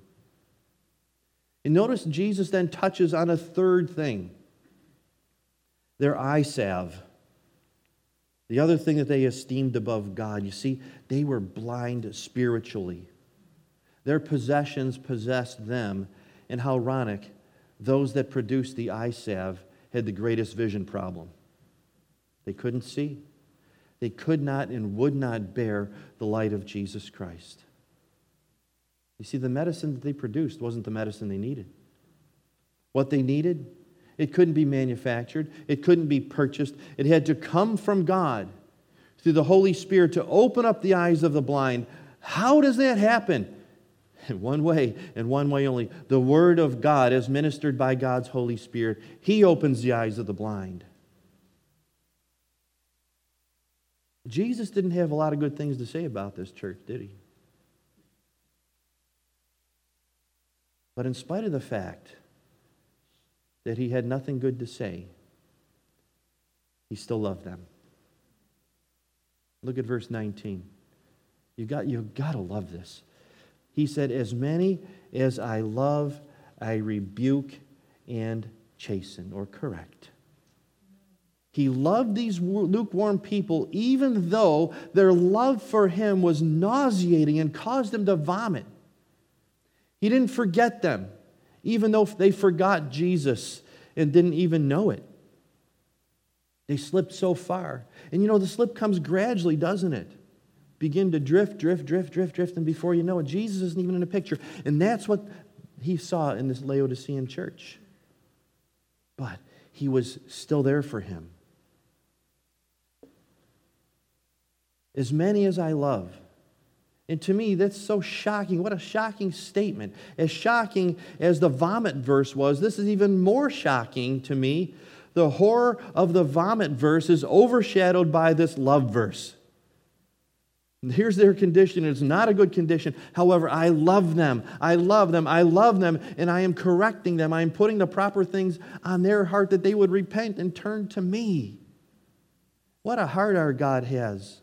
A: And notice Jesus then touches on a third thing. Their eye salve. The other thing that they esteemed above God. You see, they were blind spiritually. Their possessions possessed them. And how ironic, those that produced the eye salve had the greatest vision problem. They couldn't see. They could not and would not bear the light of Jesus Christ. You see, the medicine that they produced wasn't the medicine they needed. What they needed, it couldn't be manufactured. It couldn't be purchased. It had to come from God through the Holy Spirit to open up the eyes of the blind. How does that happen? in one way, and one way only. The Word of God as ministered by God's Holy Spirit. He opens the eyes of the blind. Jesus didn't have a lot of good things to say about this church, did he? But in spite of the fact that he had nothing good to say, he still loved them. Look at verse nineteen. You got, you've got to love this. He said, as many as I love, I rebuke and chasten, or correct. He loved these lukewarm people even though their love for him was nauseating and caused them to vomit. He didn't forget them, even though they forgot Jesus and didn't even know it. They slipped so far. And you know, the slip comes gradually, doesn't it? Begin to drift, drift, drift, drift, drift, and before you know it, Jesus isn't even in the picture. And that's what he saw in this Laodicean church. But he was still there for him. As many as I love. And to me, that's so shocking. What a shocking statement. As shocking as the vomit verse was, this is even more shocking to me. The horror of the vomit verse is overshadowed by this love verse. And here's their condition. It's not a good condition. However, I love them. I love them. I love them. And I am correcting them. I am putting the proper things on their heart that they would repent and turn to me. What a heart our God has.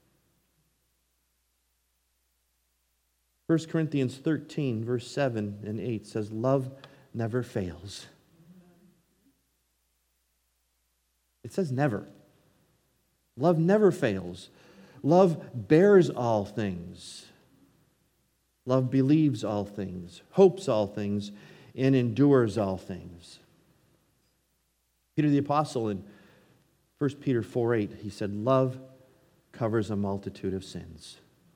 A: First Corinthians thirteen, verse seven and eight says, love never fails. It says never. Love never fails. Love bears all things. Love believes all things, hopes all things, and endures all things. Peter the Apostle in First Peter four eight, he said, love covers a multitude of sins.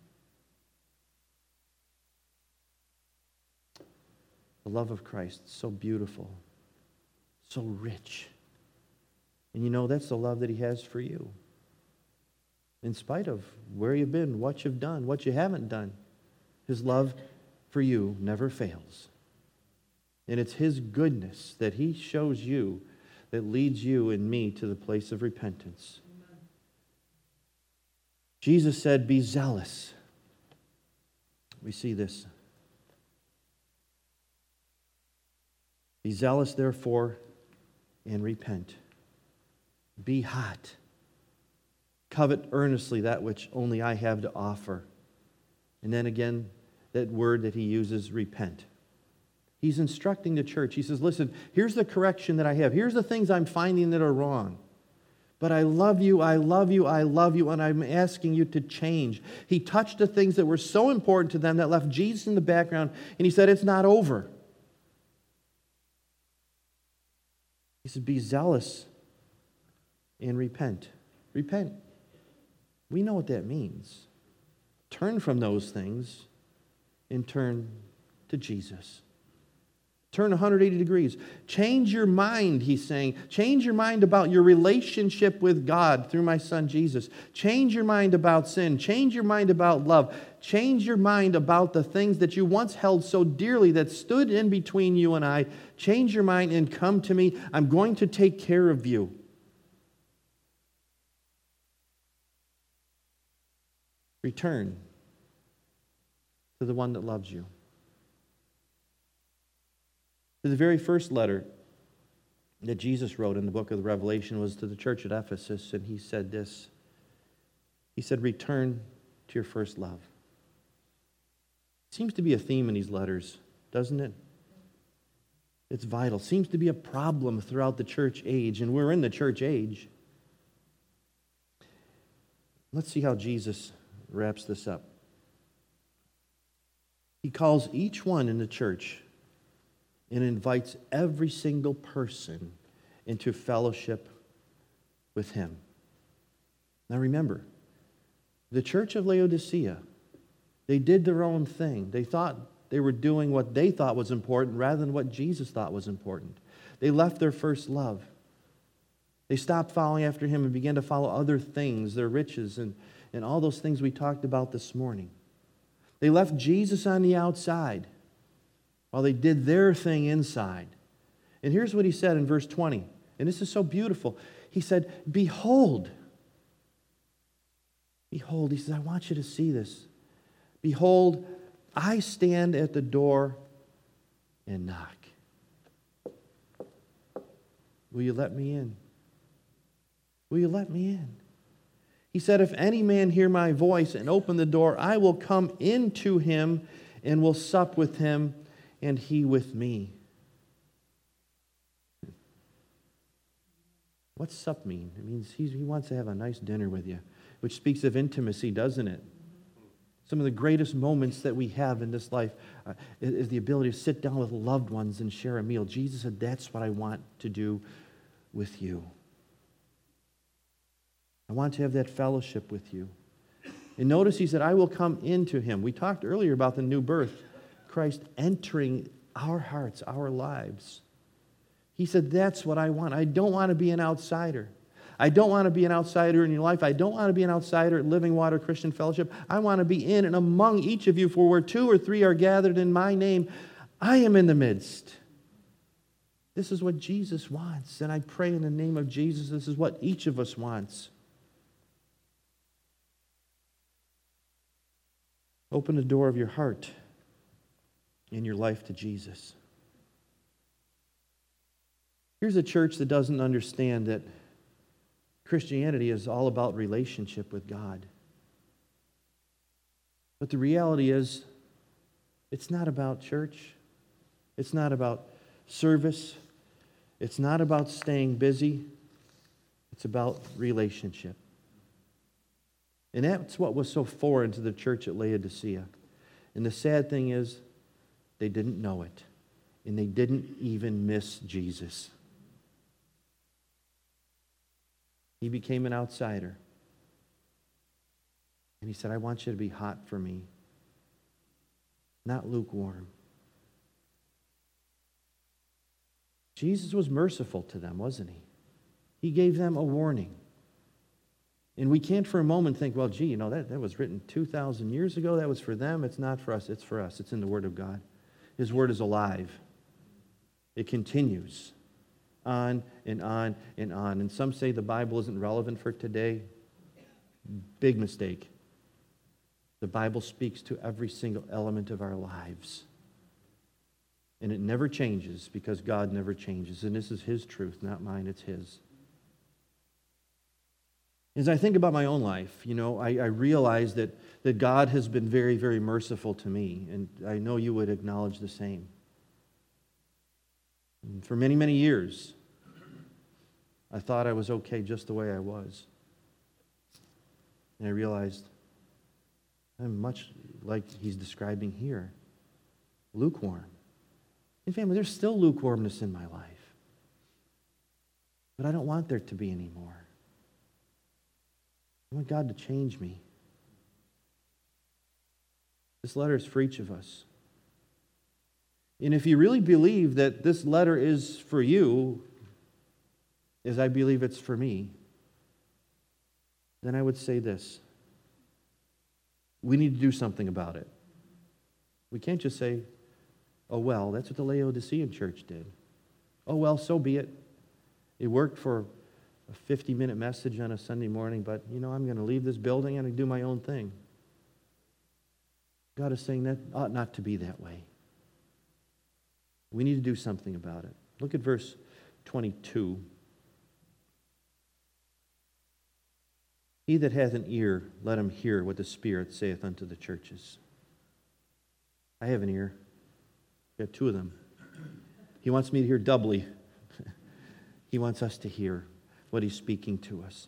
A: The love of Christ, so beautiful, so rich. And you know, that's the love that he has for you. In spite of where you've been, what you've done, what you haven't done, his love for you never fails. And it's his goodness that he shows you that leads you and me to the place of repentance. Amen. Jesus said, be zealous. We see this. Be zealous, therefore, and repent. Be hot. Covet earnestly that which only I have to offer. And then again, that word that he uses, repent. He's instructing the church. He says, listen, here's the correction that I have. Here's the things I'm finding that are wrong. But I love you, I love you, I love you, and I'm asking you to change. He touched the things that were so important to them that left Jesus in the background, and he said, it's not over. He said, be zealous and repent. Repent. We know what that means. Turn from those things and turn to Jesus. Turn one hundred eighty degrees. Change your mind, he's saying. Change your mind about your relationship with God through my son Jesus. Change your mind about sin. Change your mind about love. Change your mind about the things that you once held so dearly that stood in between you and I. Change your mind and come to me. I'm going to take care of you. Return to the one that loves you. The very first letter that Jesus wrote in the book of the Revelation was to the church at Ephesus, and he said this. He said, return to your first love. Seems to be a theme in these letters, doesn't it? It's vital. Seems to be a problem throughout the church age, and we're in the church age. Let's see how Jesus wraps this up. He calls each one in the church and invites every single person into fellowship with him. Now remember, the church of Laodicea, they did their own thing. They thought they were doing what they thought was important rather than what Jesus thought was important. They left their first love. They stopped following after him and began to follow other things, their riches and, and all those things we talked about this morning. They left Jesus on the outside while they did their thing inside. And here's what he said in verse twenty. And this is so beautiful. He said, behold. Behold, he says, I want you to see this. Behold, I stand at the door and knock. Will you let me in? Will you let me in? He said, if any man hear my voice and open the door, I will come into him and will sup with him and he with me. What's sup mean? It means he, he wants to have a nice dinner with you, which speaks of intimacy, doesn't it? Some of the greatest moments that we have in this life uh, is, is the ability to sit down with loved ones and share a meal. Jesus said, that's what I want to do with you. I want to have that fellowship with you. And notice he said, I will come into him. We talked earlier about the new birth, Christ entering our hearts, our lives. He said, that's what I want. I don't want to be an outsider. I don't want to be an outsider in your life. I don't want to be an outsider at Living Water Christian Fellowship. I want to be in and among each of you, for where two or three are gathered in my name, I am in the midst. This is what Jesus wants, and I pray in the name of Jesus, this is what each of us wants. Open the door of your heart and your life to Jesus. Here's a church that doesn't understand that Christianity is all about relationship with God. But the reality is, it's not about church. It's not about service. It's not about staying busy. It's about relationship. And that's what was so foreign to the church at Laodicea. And the sad thing is, they didn't know it. And they didn't even miss Jesus. He became an outsider. And he said, I want you to be hot for me, not lukewarm. Jesus was merciful to them, wasn't he? He gave them a warning. And we can't for a moment think, well, gee, you know, that, that was written two thousand years ago. That was for them. It's not for us. It's for us. It's in the Word of God. His Word is alive. It continues on and on and on. And some say the Bible isn't relevant for today. Big mistake. The Bible speaks to every single element of our lives. And it never changes because God never changes. And this is His truth, not mine. It's His. As I think about my own life, you know, I, I realize that, that God has been very, very merciful to me. And I know you would acknowledge the same. And for many, many years, I thought I was okay just the way I was. And I realized I'm much like he's describing here. Lukewarm. And family, there's still lukewarmness in my life. But I don't want there to be anymore. I want God to change me. This letter is for each of us. And if you really believe that this letter is for you, as I believe it's for me, then I would say this. We need to do something about it. We can't just say, oh, well, that's what the Laodicean church did. Oh, well, so be it. It worked for a fifty-minute message on a Sunday morning, but, you know, I'm going to leave this building and do my own thing. God is saying that ought not to be that way. We need to do something about it. Look at verse twenty-two. He that hath an ear, let him hear what the Spirit saith unto the churches. I have an ear. I got two of them. He wants me to hear doubly. He wants us to hear what he's speaking to us.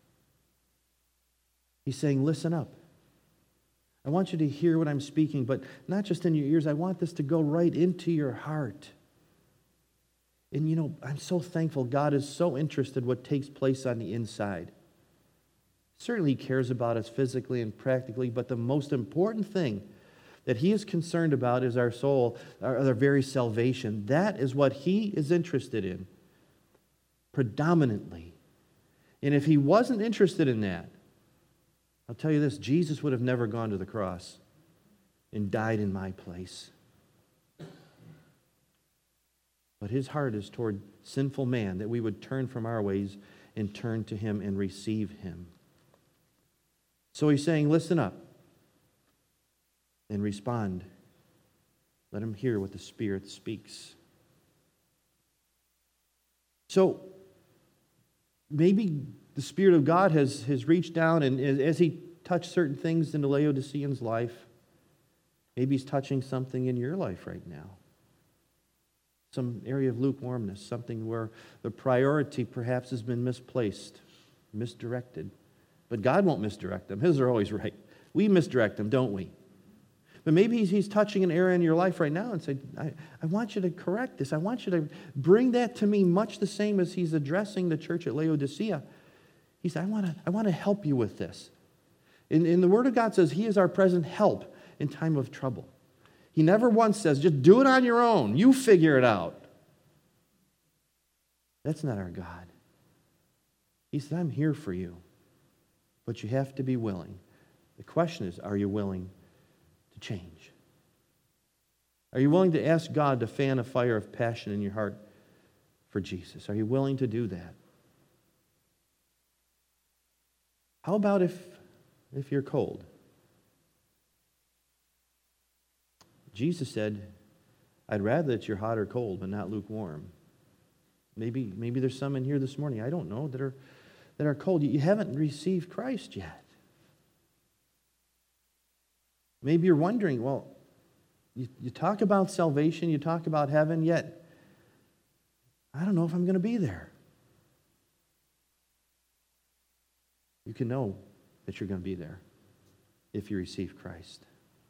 A: He's saying, listen up. I want you to hear what I'm speaking, but not just in your ears. I want this to go right into your heart. And you know, I'm so thankful God is so interested in what takes place on the inside. Certainly he cares about us physically and practically, but the most important thing that he is concerned about is our soul, our, our very salvation. That is what he is interested in, predominantly. And if he wasn't interested in that, I'll tell you this, Jesus would have never gone to the cross. and died in my place. But his heart is toward sinful man, that we would turn from our ways and turn to him and receive him. So he's saying, listen up and respond. Let him hear what the Spirit speaks. So maybe the Spirit of God has, has reached down, and as he touched certain things in the Laodicean's life, maybe he's touching something in your life right now. Some area of lukewarmness, something where the priority perhaps has been misplaced, misdirected. But God won't misdirect them. His are always right. We misdirect them, don't we? But maybe he's, he's touching an area in your life right now and say, I, I want you to correct this. I want you to bring that to me much the same as he's addressing the church at Laodicea. He said, I want to I want to help you with this. And, and the Word of God says he is our present help in time of trouble. He never once says, just do it on your own. You figure it out. That's not our God. He said, I'm here for you. But you have to be willing. The question is, are you willing to change? Are you willing to ask God to fan a fire of passion in your heart for Jesus? Are you willing to do that? How about if, if you're cold? Jesus said, I'd rather that you're hot or cold, but not lukewarm. Maybe, maybe there's some in here this morning, I don't know, that are, that are cold. You haven't received Christ yet. Maybe you're wondering, well, you, you talk about salvation, you talk about heaven, yet I don't know if I'm going to be there. You can know that you're going to be there if you receive Christ.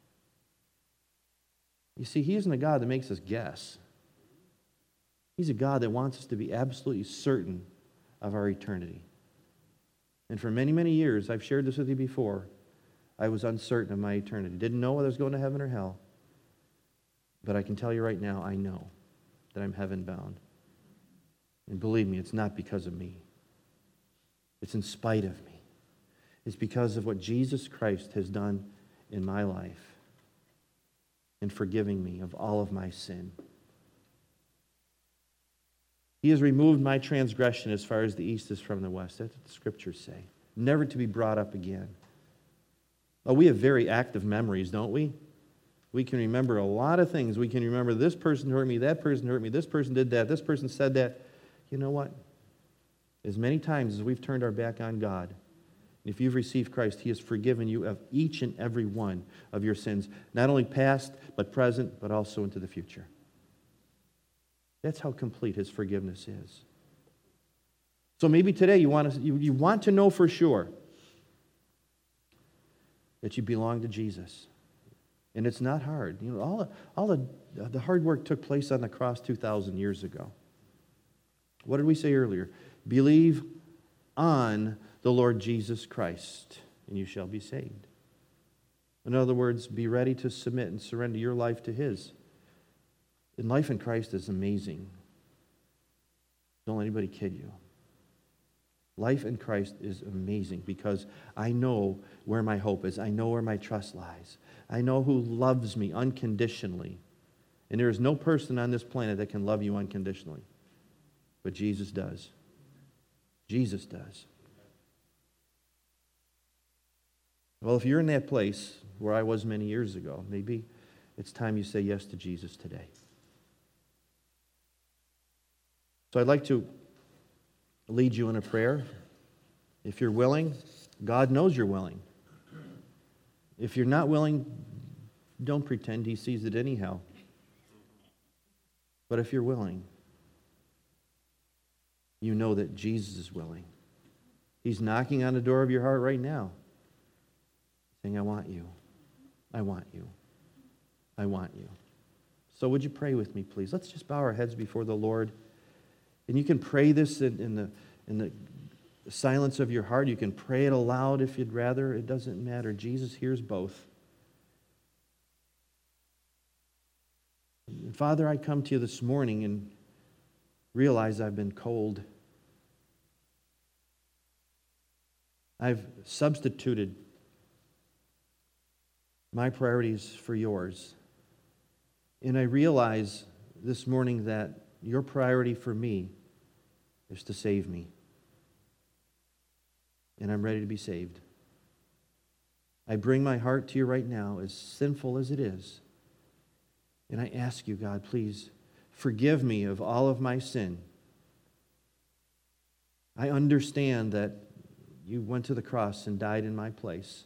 A: You see, he isn't a God that makes us guess. He's a God that wants us to be absolutely certain of our eternity. And for many, many years, I've shared this with you before, I was uncertain of my eternity. Didn't know whether I was going to heaven or hell. But I can tell you right now, I know that I'm heaven-bound. And believe me, it's not because of me. It's in spite of me. It's because of what Jesus Christ has done in my life in forgiving me of all of my sin. He has removed my transgression as far as the east is from the west. That's what the Scriptures say. Never to be brought up again. Oh, we have very active memories, don't we? We can remember a lot of things. We can remember this person hurt me, that person hurt me, this person did that, this person said that. You know what? As many times as we've turned our back on God, if you've received Christ, he has forgiven you of each and every one of your sins, not only past, but present, but also into the future. That's how complete his forgiveness is. So maybe today you want to, you, you want to know for sure that you belong to Jesus. And it's not hard. You know, all the, all the, the hard work took place on the cross two thousand years ago. What did we say earlier? Believe on the Lord Jesus Christ, and you shall be saved. In other words, be ready to submit and surrender your life to his. And life in Christ is amazing. Don't let anybody kid you. Life in Christ is amazing because I know where my hope is. I know where my trust lies. I know who loves me unconditionally. And there is no person on this planet that can love you unconditionally. But Jesus does. Jesus does. Well, if you're in that place where I was many years ago, maybe it's time you say yes to Jesus today. So I'd like to lead you in a prayer. If you're willing, God knows you're willing. If you're not willing, don't pretend he sees it anyhow. But if you're willing, you know that Jesus is willing. He's knocking on the door of your heart right now, saying, I want you. I want you. I want you. So would you pray with me, please? Let's just bow our heads before the Lord. And you can pray this in, in the in the silence of your heart. You can pray it aloud if you'd rather. It doesn't matter. Jesus hears both. And Father, I come to you this morning and realize I've been cold. I've substituted my priorities for yours. And I realize this morning that your priority for me is to save me. And I'm ready to be saved. I bring my heart to you right now, as sinful as it is. And I ask you, God, please forgive me of all of my sin. I understand that you went to the cross and died in my place.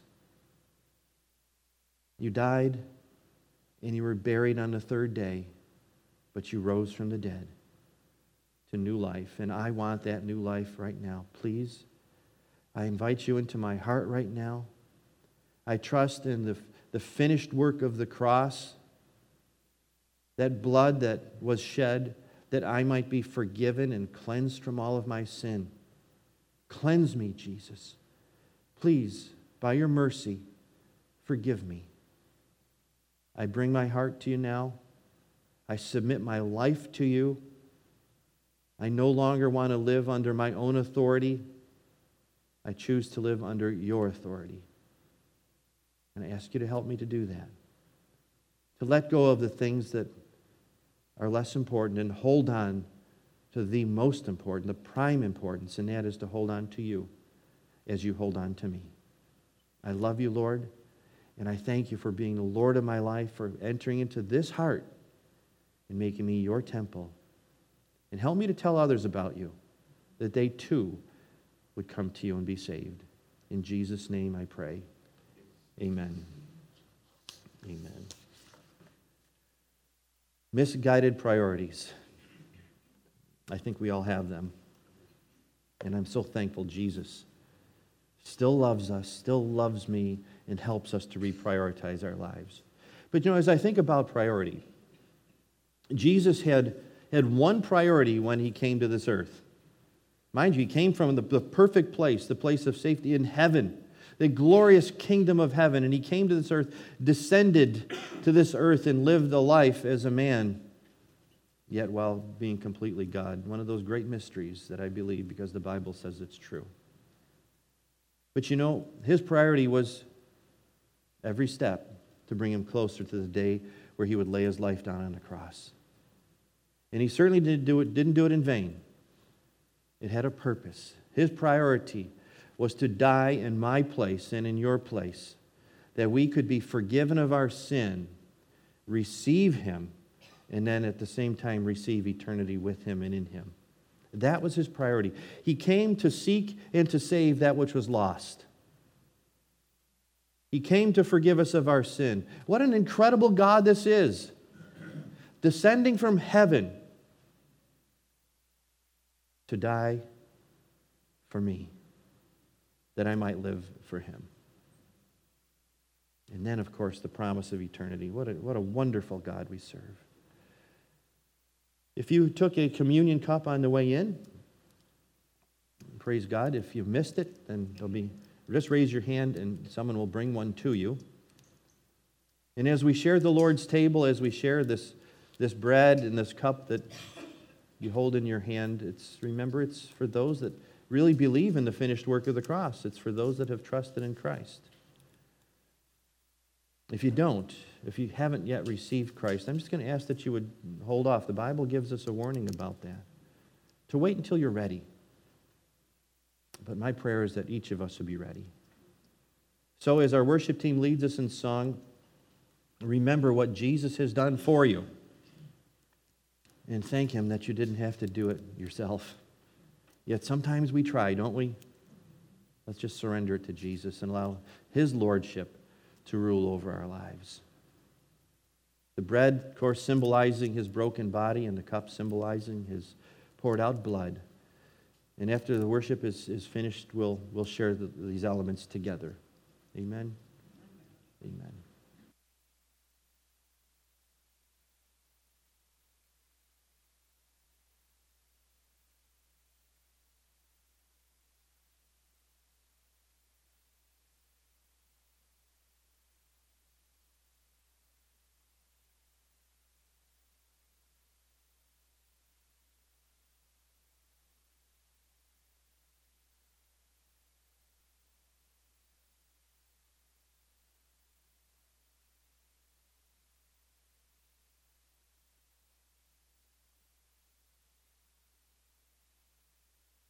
A: You died and you were buried on the third day, but you rose from the dead to new life. And I want that new life right now. Please, I invite you into my heart right now. I trust in the, the finished work of the cross, that blood that was shed, that I might be forgiven and cleansed from all of my sin. Cleanse me, Jesus. Please, by your mercy, forgive me. I bring my heart to you now. I submit my life to you. I no longer want to live under my own authority. I choose to live under your authority. And I ask you to help me to do that. To let go of the things that are less important and hold on to the most important, the prime importance, and that is to hold on to you as you hold on to me. I love you, Lord, and I thank you for being the Lord of my life, for entering into this heart and making me your temple. And help me to tell others about you, that they too would come to you and be saved. In Jesus' name I pray. Amen. Amen. Misguided priorities. I think we all have them. And I'm so thankful Jesus still loves us, still loves me, and helps us to reprioritize our lives. But you know, as I think about priority, Jesus had, had one priority when he came to this earth. Mind you, he came from the, the perfect place, the place of safety in heaven, the glorious kingdom of heaven, and he came to this earth, descended to this earth, and lived a life as a man, yet while being completely God. One of those great mysteries that I believe because the Bible says it's true. But you know, his priority was every step to bring him closer to the day where he would lay his life down on the cross. And he certainly didn't do it, didn't do it in vain. It had a purpose. His priority was to die in my place and in your place, that we could be forgiven of our sin, receive him, and then at the same time receive eternity with him and in him. That was his priority. He came to seek and to save that which was lost. He came to forgive us of our sin. What an incredible God this is. Descending from heaven to die for me, that I might live for him. And then, of course, the promise of eternity. What a, what a wonderful God we serve. If you took a communion cup on the way in, praise God. If you missed it, then there'll be, just raise your hand and someone will bring one to you. And as we share the Lord's table, as we share this, this bread and this cup that you hold in your hand, it's, remember, it's for those that really believe in the finished work of the cross. It's for those that have trusted in Christ. If you don't, if you haven't yet received Christ, I'm just going to ask that you would hold off. The Bible gives us a warning about that. To wait until you're ready. But my prayer is that each of us will be ready. So as our worship team leads us in song, remember what Jesus has done for you. And thank him that you didn't have to do it yourself. Yet sometimes we try, don't we? Let's just surrender it to Jesus and allow his lordship to rule over our lives. The bread, of course, symbolizing his broken body, and the cup symbolizing his poured out blood. And after the worship is, is finished, we'll, we'll share the, these elements together. Amen? Amen.